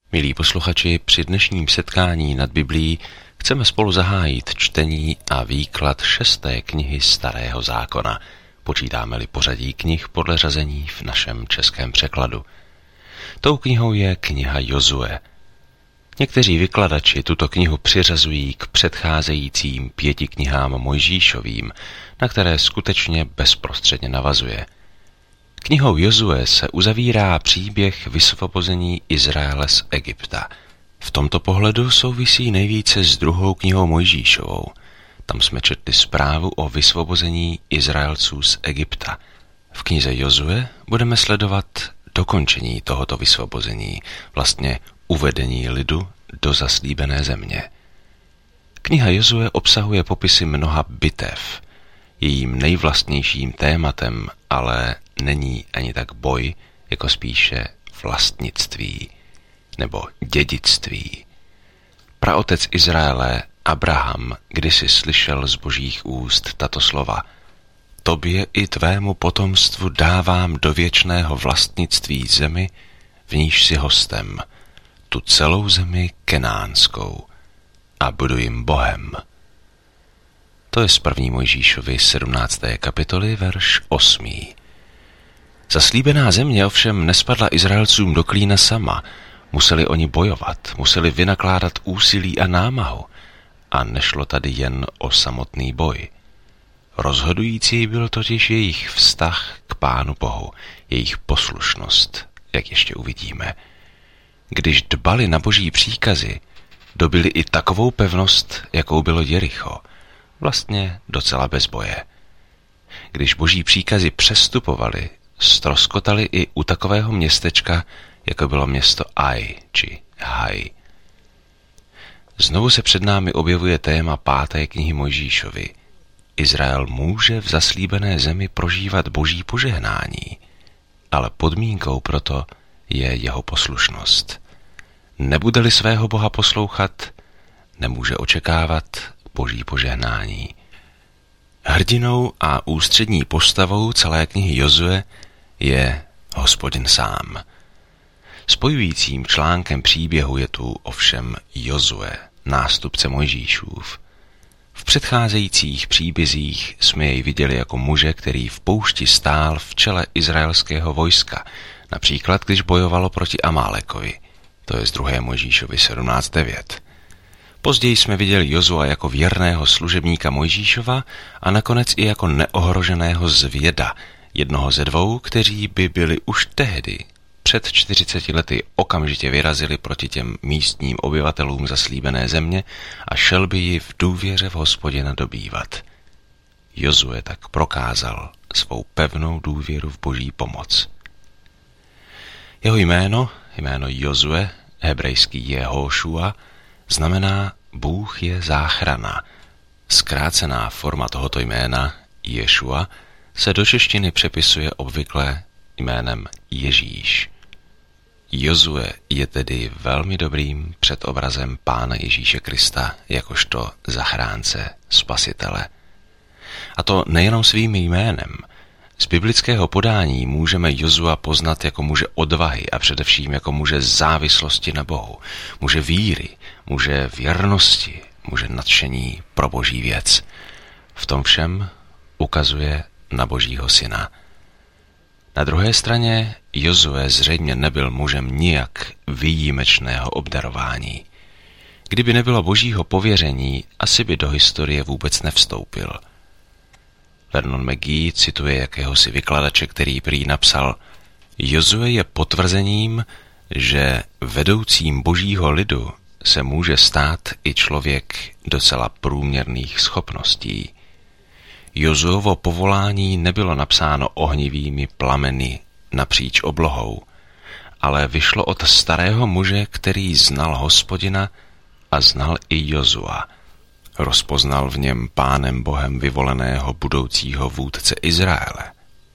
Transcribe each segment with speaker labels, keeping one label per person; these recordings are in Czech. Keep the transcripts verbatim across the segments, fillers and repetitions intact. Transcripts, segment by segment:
Speaker 1: Milí posluchači, při dnešním setkání nad Biblií chceme spolu zahájit čtení a výklad šesté knihy Starého zákona. Počítáme-li pořadí knih podle řazení v našem českém překladu. Tou knihou je kniha Jozue. Někteří vykladači tuto knihu přiřazují k předcházejícím pěti knihám Mojžíšovým, na které skutečně bezprostředně navazuje. Knihou Jozue se uzavírá příběh vysvobození Izraele z Egypta. V tomto pohledu souvisí nejvíce s druhou knihou Mojžíšovou. Tam jsme četli zprávu o vysvobození Izraelců z Egypta. V knize Jozue budeme sledovat dokončení tohoto vysvobození, vlastně uvedení lidu do zaslíbené země. Kniha Jozue obsahuje popisy mnoha bitev. Jejím nejvlastnějším tématem ale není ani tak boj, jako spíše vlastnictví nebo dědictví. Praotec Izraele Abraham kdysi slyšel z božích úst tato slova: Tobě i tvému potomstvu dávám do věčného vlastnictví zemi, v níž si hostem, tu celou zemi kenánskou, a budu jim Bohem. To je z první Mojžíšovy sedmnácté kapitoly, verš osmý. Zaslíbená země ovšem nespadla Izraelcům do klína sama. Museli oni bojovat, museli vynakládat úsilí a námahu. A nešlo tady jen o samotný boj. Rozhodující byl totiž jejich vztah k Pánu Bohu, jejich poslušnost, jak ještě uvidíme. Když dbali na boží příkazy, dobili i takovou pevnost, jakou bylo Jericho. Vlastně docela bez boje. Když boží příkazy přestupovali, ztroskotali i u takového městečka, jako bylo město Aj či Haj. Znovu se před námi objevuje téma páté knihy Mojžíšovy. Izrael může v zaslíbené zemi prožívat boží požehnání, ale podmínkou proto je jeho poslušnost. Nebude-li svého Boha poslouchat, nemůže očekávat boží požehnání. Hrdinou a ústřední postavou celé knihy Jozue je Hospodin sám. Spojujícím článkem příběhu je tu ovšem Jozue, nástupce Mojžíšův. V předcházejících příbězích jsme jej viděli jako muže, který v poušti stál v čele izraelského vojska, například když bojovalo proti Amálekovi. To je z druhé Mojžíšovi sedmnáct devět. Později jsme viděli Jozua jako věrného služebníka Mojžíšova a nakonec i jako neohroženého zvěda, jednoho ze dvou, kteří by byli už tehdy, před čtyřiceti lety, okamžitě vyrazili proti těm místním obyvatelům zaslíbené země a šel by ji v důvěře v Hospodina dobývat. Jozue tak prokázal svou pevnou důvěru v boží pomoc. Jeho jméno, jméno Jozue, hebrejský Jehošua, znamená Bůh je záchrana. Zkrácená forma tohoto jména, Ješua, se do češtiny přepisuje obvykle jménem Ježíš. Jozue je tedy velmi dobrým předobrazem Pána Ježíše Krista jakožto zachránce, spasitele. A to nejenom svým jménem. Z biblického podání můžeme Jozua poznat jako muže odvahy a především jako muže závislosti na Bohu, muže víry, muže věrnosti, muže nadšení pro boží věc. V tom všem ukazuje na božího syna. Na druhé straně Jozue zřejmě nebyl mužem nijak výjimečného obdarování. Kdyby nebylo božího pověření, asi by do historie vůbec nevstoupil. Vernon McGee cituje jakéhosi vykladače, který prý napsal: Jozue je potvrzením, že vedoucím božího lidu se může stát i člověk docela průměrných schopností. Jozuovo povolání nebylo napsáno ohnivými plameny napříč oblohou, ale vyšlo od starého muže, který znal Hospodina a znal i Jozua. Rozpoznal v něm Pánem Bohem vyvoleného budoucího vůdce Izraele.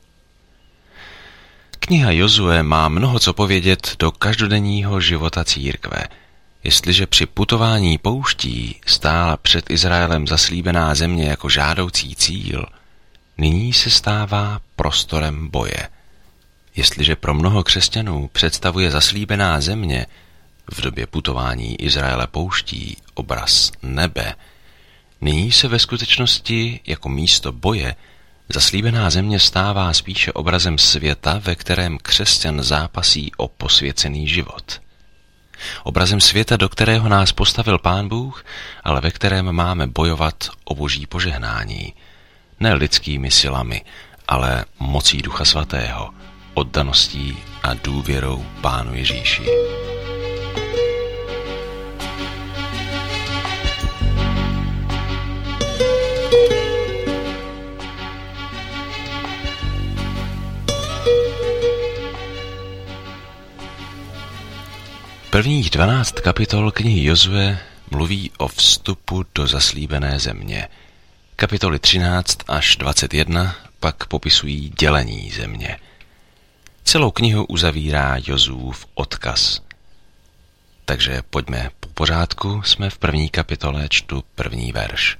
Speaker 1: Kniha Jozue má mnoho co povědět do každodenního života církve. Jestliže při putování pouští stála před Izraelem zaslíbená země jako žádoucí cíl, nyní se stává prostorem boje. Jestliže pro mnoho křesťanů představuje zaslíbená země v době putování Izraele pouští obraz nebe, nyní se ve skutečnosti jako místo boje zaslíbená země stává spíše obrazem světa, ve kterém křesťan zápasí o posvěcený život. Obrazem světa, do kterého nás postavil Pán Bůh, ale ve kterém máme bojovat o boží požehnání. Ne lidskými silami, ale mocí Ducha Svatého, oddaností a důvěrou Pánu Ježíši. Prvních dvanáct kapitol knihy Jozue mluví o vstupu do zaslíbené země. Kapitoly třináct až dvacet jedna pak popisují dělení země. Celou knihu uzavírá Jozuův odkaz. Takže pojďme po pořádku, jsme v první kapitole, čtu první verš.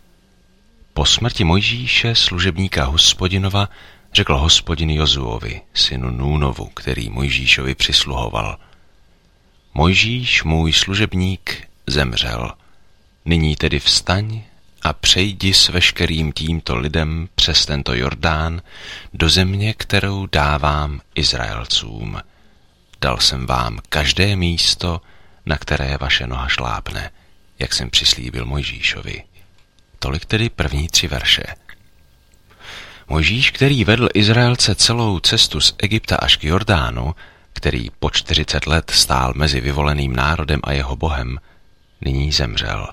Speaker 1: Po smrti Mojžíše, služebníka Hospodinova, řekl Hospodin Jozuovi, synu Núnovu, který Mojžíšovi přisluhoval: Mojžíš, můj služebník, zemřel. Nyní tedy vstaň a přejdi s veškerým tímto lidem přes tento Jordán do země, kterou dávám Izraelcům. Dal jsem vám každé místo, na které vaše noha šlápne, jak jsem přislíbil Mojžíšovi. Tolik tedy první tři verše. Mojžíš, který vedl Izraelce celou cestu z Egypta až k Jordánu, který po čtyřicet let stál mezi vyvoleným národem a jeho Bohem, nyní zemřel.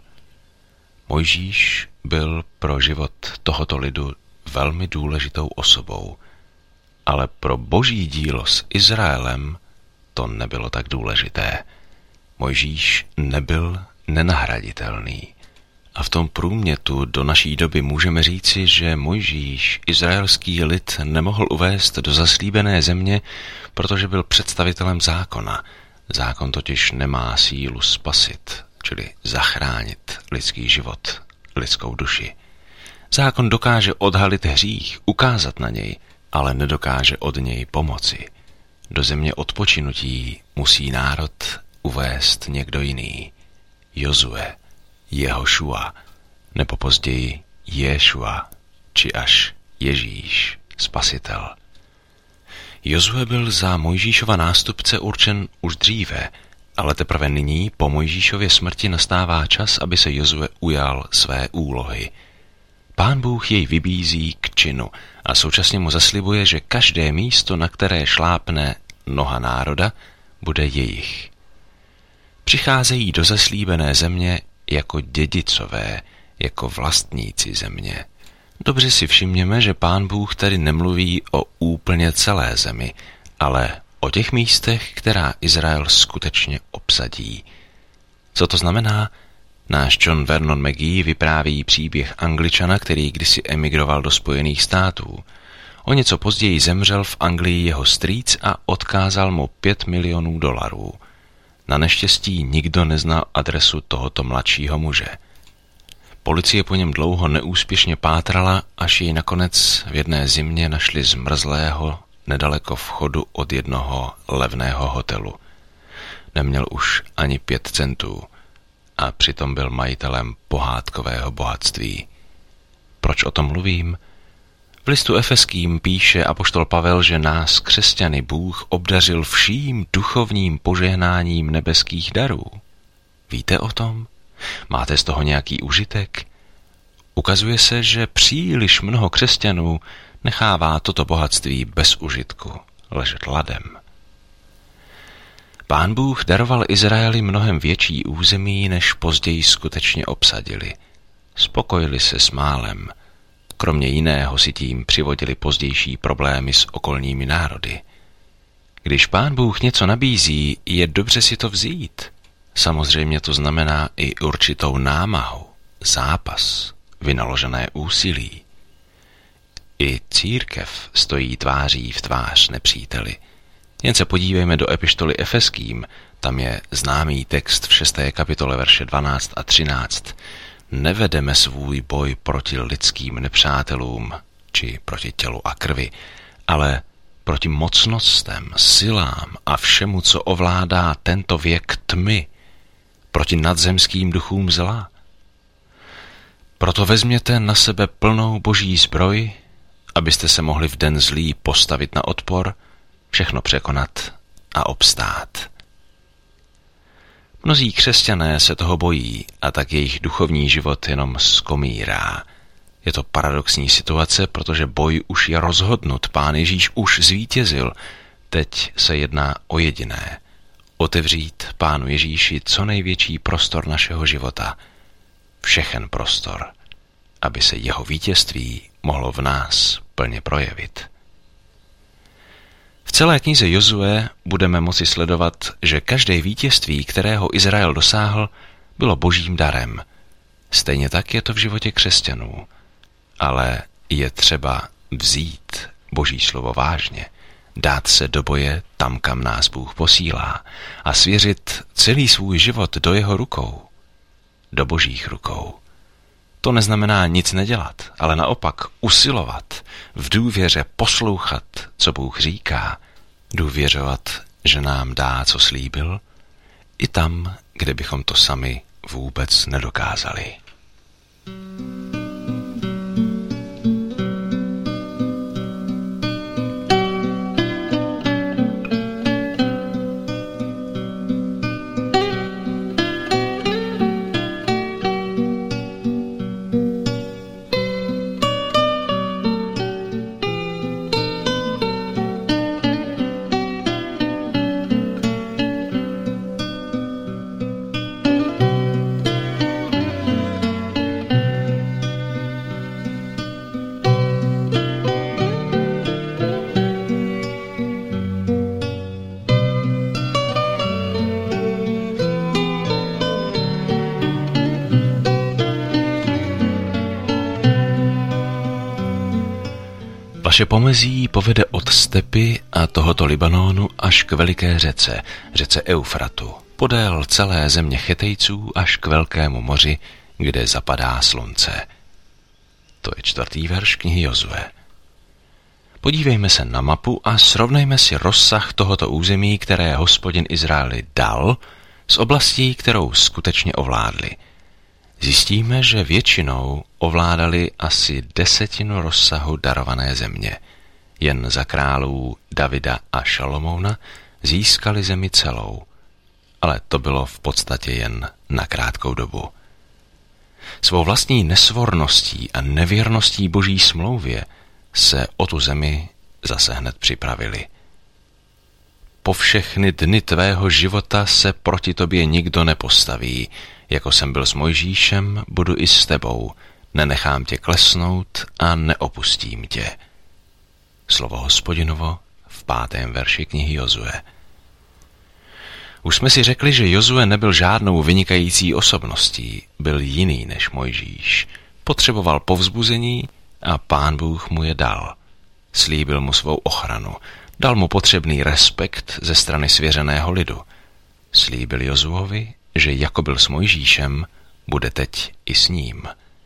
Speaker 1: Mojžíš byl pro život tohoto lidu velmi důležitou osobou, ale pro boží dílo s Izraelem to nebylo tak důležité. Mojžíš nebyl nenahraditelný. A v tom průmětu do naší doby můžeme říci, že Mojžíš izraelský lid nemohl uvést do zaslíbené země, protože byl představitelem zákona. Zákon totiž nemá sílu spasit, čili zachránit lidský život, lidskou duši. Zákon dokáže odhalit hřích, ukázat na něj, ale nedokáže od něj pomoci. Do země odpočinutí musí národ uvést někdo jiný. Jozue, Jehošua, nebo později Ješua, či až Ježíš, Spasitel. Jozue byl za Mojžíšova nástupce určen už dříve, ale teprve nyní po Mojžíšově smrti nastává čas, aby se Jozue ujal své úlohy. Pán Bůh jej vybízí k činu a současně mu zaslibuje, že každé místo, na které šlápne noha národa, bude jejich. Přicházejí do zaslíbené země jako dědicové, jako vlastníci země. Dobře si všimněme, že Pán Bůh tady nemluví o úplně celé zemi, ale o těch místech, která Izrael skutečně obsadí. Co to znamená? Náš John Vernon McGee vypráví příběh Angličana, který kdysi emigroval do Spojených států. O něco později zemřel v Anglii jeho strýc a odkázal mu pět milionů dolarů. Na neštěstí nikdo neznal adresu tohoto mladšího muže. Policie po něm dlouho neúspěšně pátrala, až jej nakonec v jedné zimě našli zmrzlého nedaleko vchodu od jednoho levného hotelu. Neměl už ani pět centů a přitom byl majitelem pohádkového bohatství. Proč o tom mluvím? V listu Efeským píše apoštol Pavel, že nás, křesťany, Bůh obdařil vším duchovním požehnáním nebeských darů. Víte o tom? Máte z toho nějaký užitek? Ukazuje se, že příliš mnoho křesťanů nechává toto bohatství bez užitku, ležet ladem. Pán Bůh daroval Izraeli mnohem větší území, než později skutečně obsadili. Spokojili se s málem. Kromě jiného si tím přivodili pozdější problémy s okolními národy. Když Pán Bůh něco nabízí, je dobře si to vzít. Samozřejmě to znamená i určitou námahu, zápas, vynaložené úsilí. I církev stojí tváří v tvář nepříteli. Jen se podívejme do epištoly Efeským, tam je známý text v šesté kapitole verše dvanáct a třináct. Nevedeme svůj boj proti lidským nepřátelům, či proti tělu a krvi, ale proti mocnostem, silám a všemu, co ovládá tento věk tmy, proti nadzemským duchům zla. Proto vezměte na sebe plnou boží zbroj, abyste se mohli v den zlý postavit na odpor, všechno překonat a obstát. Mnozí křesťané se toho bojí a tak jejich duchovní život jenom skomírá. Je to paradoxní situace, protože boj už je rozhodnut, Pán Ježíš už zvítězil. Teď se jedná o jediné. Otevřít Pánu Ježíši co největší prostor našeho života. Všechen prostor, aby se jeho vítězství mohlo v nás plně projevit. V celé knize Jozue budeme moci sledovat, že každé vítězství, kterého Izrael dosáhl, bylo božím darem. Stejně tak je to v životě křesťanů. Ale je třeba vzít boží slovo vážně, dát se do boje tam, kam nás Bůh posílá a svěřit celý svůj život do jeho rukou, do božích rukou. To neznamená nic nedělat, ale naopak usilovat, v důvěře poslouchat, co Bůh říká, důvěřovat, že nám dá, co slíbil, i tam, kde bychom to sami vůbec nedokázali. Vaše pomezí povede od stepy a tohoto Libanonu až k veliké řece, řece Eufratu, podél celé země Chetejců až k velkému moři, kde zapadá slunce. To je čtvrtý verš knihy Jozue. Podívejme se na mapu a srovnejme si rozsah tohoto území, které Hospodin Izraeli dal, s oblastí, kterou skutečně ovládli. Zjistíme, že většinou ovládali asi desetinu rozsahu darované země. Jen za králů Davida a Šalomouna získali zemi celou. Ale to bylo v podstatě jen na krátkou dobu. Svou vlastní nesvorností a nevěrností boží smlouvě se o tu zemi zase hned připravili. Po všechny dny tvého života se proti tobě nikdo nepostaví. Jako jsem byl s Mojžíšem, budu i s tebou. Nenechám tě klesnout a neopustím tě. Slovo Hospodinovo v pátém verši knihy Jozue. Už jsme si řekli, že Jozue nebyl žádnou vynikající osobností, byl jiný než Mojžíš. Potřeboval povzbuzení a Pán Bůh mu je dal. Slíbil mu svou ochranu, dal mu potřebný respekt ze strany svěřeného lidu. Slíbil Jozuovi, že jako byl s Mojžíšem, bude teď i s ním.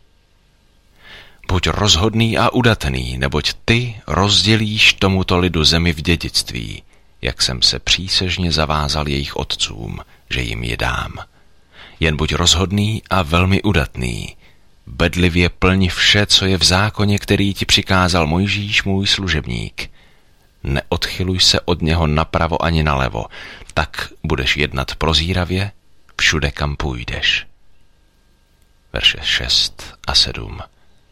Speaker 1: Buď rozhodný a udatný, neboť ty rozdělíš tomuto lidu zemi v dědictví, jak jsem se přísežně zavázal jejich otcům, že jim ji dám. Jen buď rozhodný a velmi udatný, bedlivě plň vše, co je v zákoně, který ti přikázal Mojžíš, můj služebník. Neodchyluj se od něho napravo ani nalevo, tak budeš jednat prozíravě všude, kam půjdeš. Verše šest a sedm.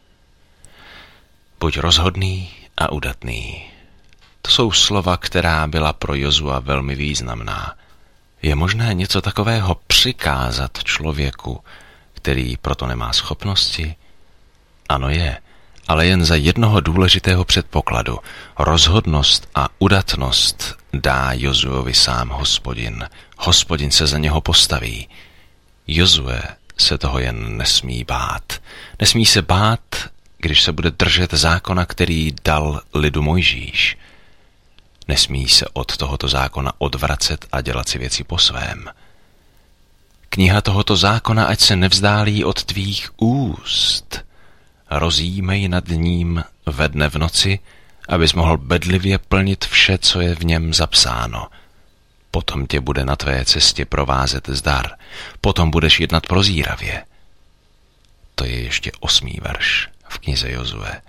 Speaker 1: Buď rozhodný a udatný. To jsou slova, která byla pro Jozua velmi významná. Je možné něco takového přikázat člověku, který proto nemá schopnosti? Ano je, ale jen za jednoho důležitého předpokladu. Rozhodnost a udatnost dá Jozuovi sám Hospodin. Hospodin se za něho postaví. Jozue se toho jen nesmí bát. Nesmí se bát, když se bude držet zákona, který dal lidu Mojžíš. Nesmí se od tohoto zákona odvracet a dělat si věci po svém. Kniha tohoto zákona ať se nevzdálí od tvých úst. Rozjímej nad ním ve dne v noci, abys mohl bedlivě plnit vše, co je v něm zapsáno. Potom tě bude na tvé cestě provázet zdar, potom budeš jednat prozíravě. To je ještě osmý verš v knize Jozue.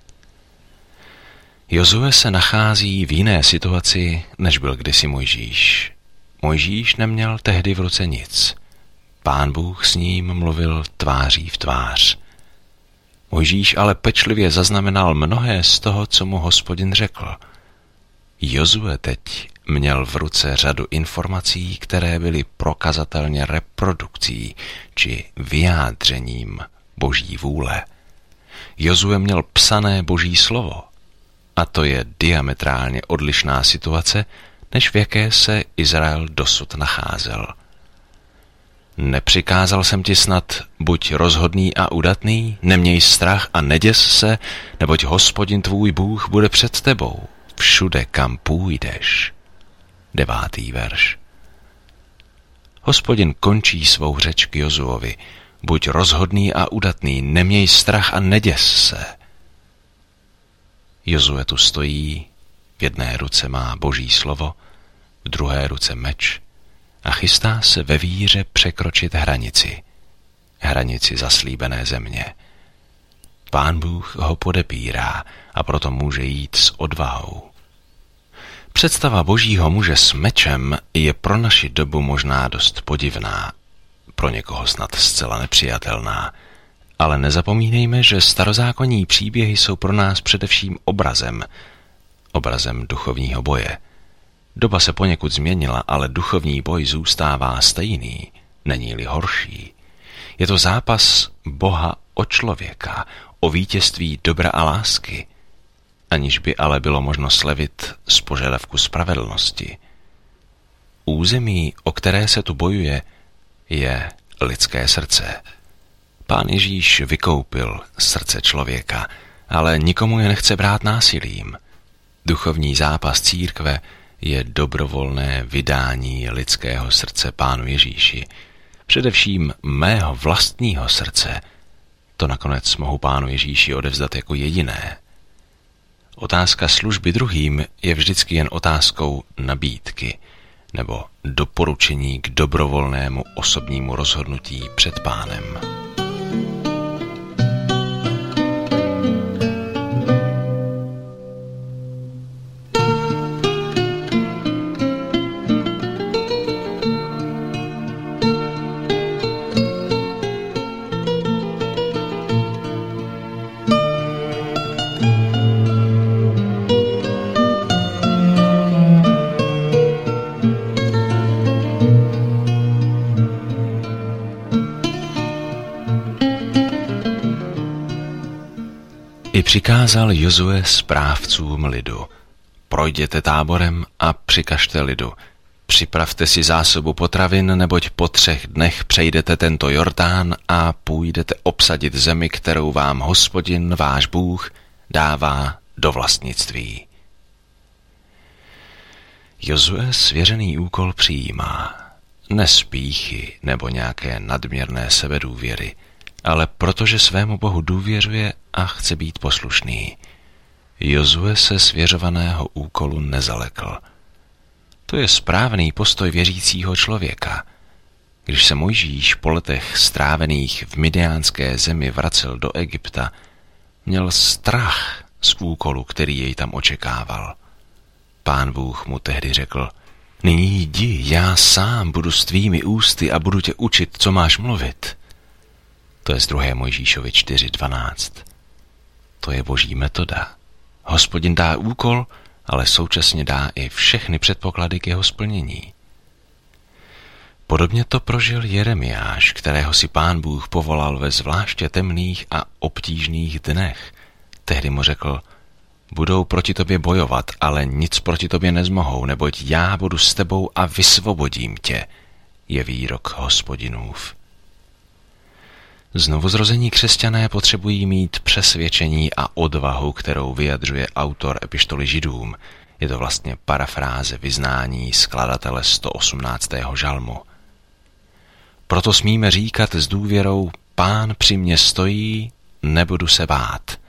Speaker 1: Jozue se nachází v jiné situaci, než byl kdysi Mojžíš. Mojžíš neměl tehdy v ruce nic. Pán Bůh s ním mluvil tváří v tvář. Mojžíš ale pečlivě zaznamenal mnohé z toho, co mu Hospodin řekl. Jozue teď měl v ruce řadu informací, které byly prokazatelně reprodukcí či vyjádřením Boží vůle. Jozue měl psané Boží slovo. A to je diametrálně odlišná situace, než v jaké se Izrael dosud nacházel. Nepřikázal jsem ti snad, buď rozhodný a udatný, neměj strach a neděs se, neboť Hospodin tvůj Bůh bude před tebou, všude kam půjdeš. Devátý verš. Hospodin končí svou řeč k Jozuovi, buď rozhodný a udatný, neměj strach a neděs se. Jozue tu stojí, v jedné ruce má Boží slovo, v druhé ruce meč a chystá se ve víře překročit hranici, hranici zaslíbené země. Pán Bůh ho podepírá a proto může jít s odvahou. Představa Božího muže s mečem je pro naši dobu možná dost podivná, pro někoho snad zcela nepřijatelná, ale nezapomínejme, že starozákonní příběhy jsou pro nás především obrazem, obrazem duchovního boje. Doba se poněkud změnila, ale duchovní boj zůstává stejný, není-li horší. Je to zápas Boha o člověka, o vítězství dobra a lásky, aniž by ale bylo možno slevit z požadavku spravedlnosti. Území, o které se tu bojuje, je lidské srdce. Pán Ježíš vykoupil srdce člověka, ale nikomu je nechce brát násilím. Duchovní zápas církve je dobrovolné vydání lidského srdce Pánu Ježíši. Především mého vlastního srdce. To nakonec mohu Pánu Ježíši odevzdat jako jediné. Otázka služby druhým je vždycky jen otázkou nabídky nebo doporučení k dobrovolnému osobnímu rozhodnutí před Pánem. I přikázal Jozue správcům lidu. Projděte táborem a přikažte lidu. Připravte si zásobu potravin, neboť po třech dnech přejdete tento Jordán a půjdete obsadit zemi, kterou vám Hospodin, váš Bůh, dává do vlastnictví. Jozue svěřený úkol přijímá. Ne z pýchy nebo nějaké nadměrné sebedůvěry, ale protože svému Bohu důvěřuje a chce být poslušný. Jozue se svěřovaného úkolu nezalekl. To je správný postoj věřícího člověka. Když se Mojžíš po letech strávených v midiánské zemi vracel do Egypta, měl strach z úkolu, který jej tam očekával. Pán Bůh mu tehdy řekl: nyní jdi, já sám budu s tvými ústy a budu tě učit, co máš mluvit. To je z druhé Mojžíšovi čtyři dvanáct. To je Boží metoda. Hospodin dá úkol, ale současně dá i všechny předpoklady k jeho splnění. Podobně to prožil Jeremiáš, kterého si Pán Bůh povolal ve zvláště temných a obtížných dnech. Tehdy mu řekl: budou proti tobě bojovat, ale nic proti tobě nezmohou, neboť já budu s tebou a vysvobodím tě, je výrok Hospodinův. Znovuzrození křesťané potřebují mít přesvědčení a odvahu, kterou vyjadřuje autor epištoly Židům. Je to vlastně parafráze vyznání skladatele sto osmnáctého žalmu. Proto smíme říkat s důvěrou: Pán při mně stojí, nebudu se bát.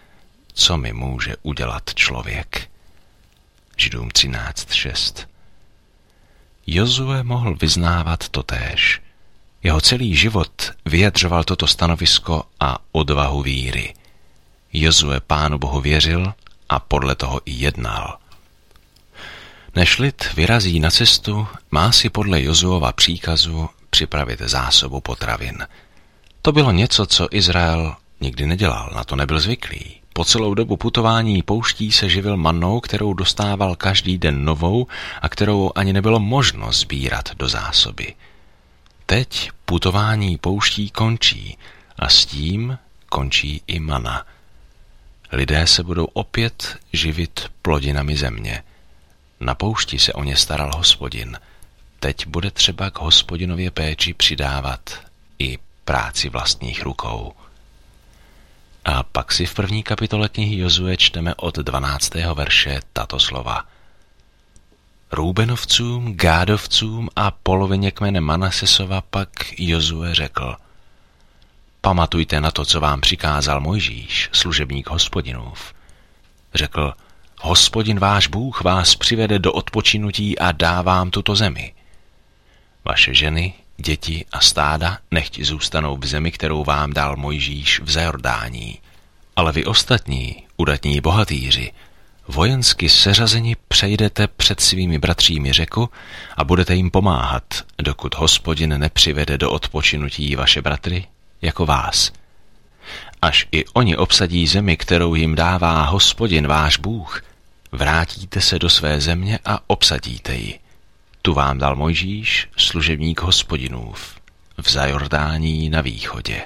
Speaker 1: co mi může udělat člověk. Židům třináct šest. Jozue mohl vyznávat totéž. Jeho celý život vyjadřoval toto stanovisko a odvahu víry. Jozue Pánu Bohu věřil a podle toho i jednal. Než lid vyrazí na cestu, má si podle Jozuova příkazu připravit zásobu potravin. To bylo něco, co Izrael nikdy nedělal, na to nebyl zvyklý. Po celou dobu putování pouští se živil mannou, kterou dostával každý den novou a kterou ani nebylo možno sbírat do zásoby. Teď putování pouští končí a s tím končí i mana. Lidé se budou opět živit plodinami země. Na poušti se o ně staral Hospodin. Teď bude třeba k Hospodinově péči přidávat i práci vlastních rukou. A pak si v první kapitole knihy Jozue čteme od dvanáctého verše tato slova. Rúbenovcům, Gádovcům a polovině kmene Manasesova pak Jozue řekl: Pamatujte na to, co vám přikázal Mojžíš, služebník Hospodinův. Řekl: Hospodin váš Bůh vás přivede do odpočinutí a dá vám tuto zemi. Vaše ženy, děti a stáda nechť zůstanou v zemi, kterou vám dal Mojžíš v Zajordání. Ale vy ostatní, udatní bohatýři, vojensky seřazeni přejdete před svými bratřími řeku a budete jim pomáhat, dokud Hospodin nepřivede do odpočinutí vaše bratry jako vás. Až i oni obsadí zemi, kterou jim dává Hospodin váš Bůh, vrátíte se do své země a obsadíte ji. Tu vám dal Mojžíš, služebník Hospodinův, v Zajordání na východě.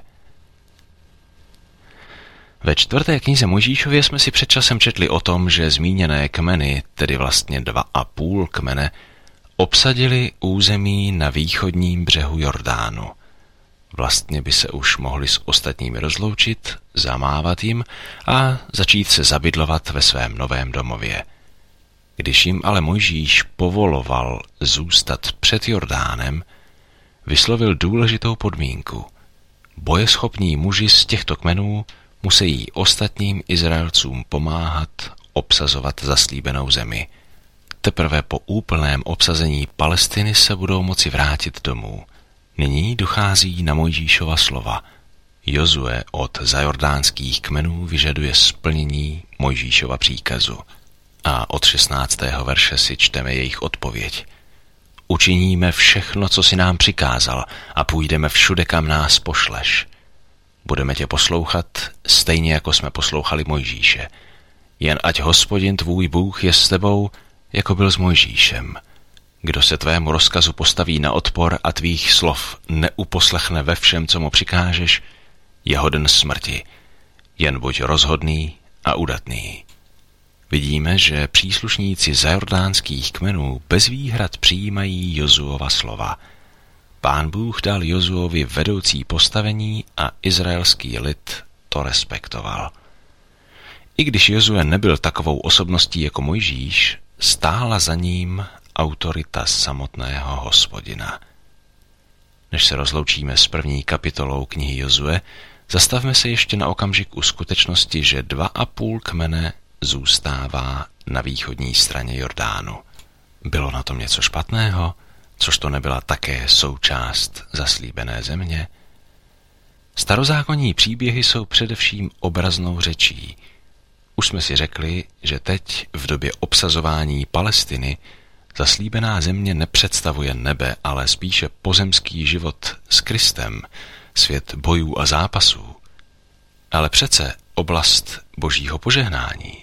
Speaker 1: Ve čtvrté knize Mojžíšově jsme si před časem četli o tom, že zmíněné kmeny, tedy vlastně dva a půl kmene, obsadili území na východním břehu Jordánu. Vlastně by se už mohli s ostatními rozloučit, zamávat jim a začít se zabydlovat ve svém novém domově. Když jim ale Mojžíš povoloval zůstat před Jordánem, vyslovil důležitou podmínku. Bojeschopní muži z těchto kmenů musí ostatním Izraelcům pomáhat obsazovat zaslíbenou zemi. Teprve po úplném obsazení Palestiny se budou moci vrátit domů. Nyní dochází na Mojžíšova slova. Jozue od zajordánských kmenů vyžaduje splnění Mojžíšova příkazu. A od šestnáctého verše si čteme jejich odpověď. Učiníme všechno, co si nám přikázal, a půjdeme všude, kam nás pošleš. Budeme tě poslouchat, stejně jako jsme poslouchali Mojžíše. Jen ať Hospodin tvůj Bůh je s tebou, jako byl s Mojžíšem. Kdo se tvému rozkazu postaví na odpor a tvých slov neuposlechne ve všem, co mu přikážeš, je hoden smrti. Jen buď rozhodný a udatný. Vidíme, že příslušníci zajordánských kmenů bez výhrad přijímají Jozuova slova. Pán Bůh dal Jozuovi vedoucí postavení a izraelský lid to respektoval. I když Jozue nebyl takovou osobností jako Mojžíš, stála za ním autorita samotného Hospodina. Než se rozloučíme s první kapitolou knihy Jozue, zastavme se ještě na okamžik u skutečnosti, že dva a půl kmene zůstává na východní straně Jordánu. Bylo na tom něco špatného, což to nebyla také součást zaslíbené země? Starozákonní příběhy jsou především obraznou řečí. Už jsme si řekli, že teď v době obsazování Palestiny zaslíbená země nepředstavuje nebe, ale spíše pozemský život s Kristem, svět bojů a zápasů. Ale přece oblast božího požehnání.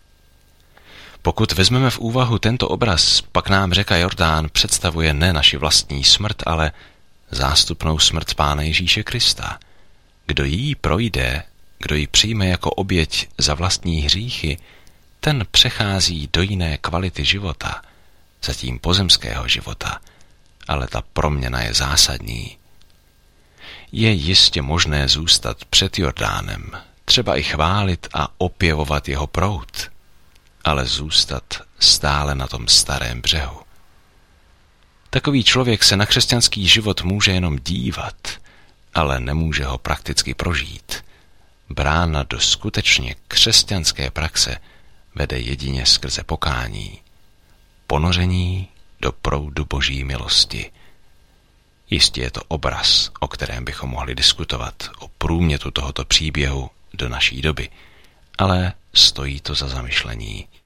Speaker 1: Pokud vezmeme v úvahu tento obraz, pak nám řeka Jordán představuje ne naši vlastní smrt, ale zástupnou smrt Pána Ježíše Krista. Kdo jí projde, kdo ji přijme jako oběť za vlastní hříchy, ten přechází do jiné kvality života, zatím pozemského života, ale ta proměna je zásadní. Je jistě možné zůstat před Jordánem, třeba i chválit a opěvovat jeho proud, ale zůstat stále na tom starém břehu. Takový člověk se na křesťanský život může jenom dívat, ale nemůže ho prakticky prožít. brána do skutečně křesťanské praxe vede jedině skrze pokání, ponoření do proudu Boží milosti. Jistě je to obraz, o kterém bychom mohli diskutovat, o průmětu tohoto příběhu do naší doby, ale stojí to za zamyšlení.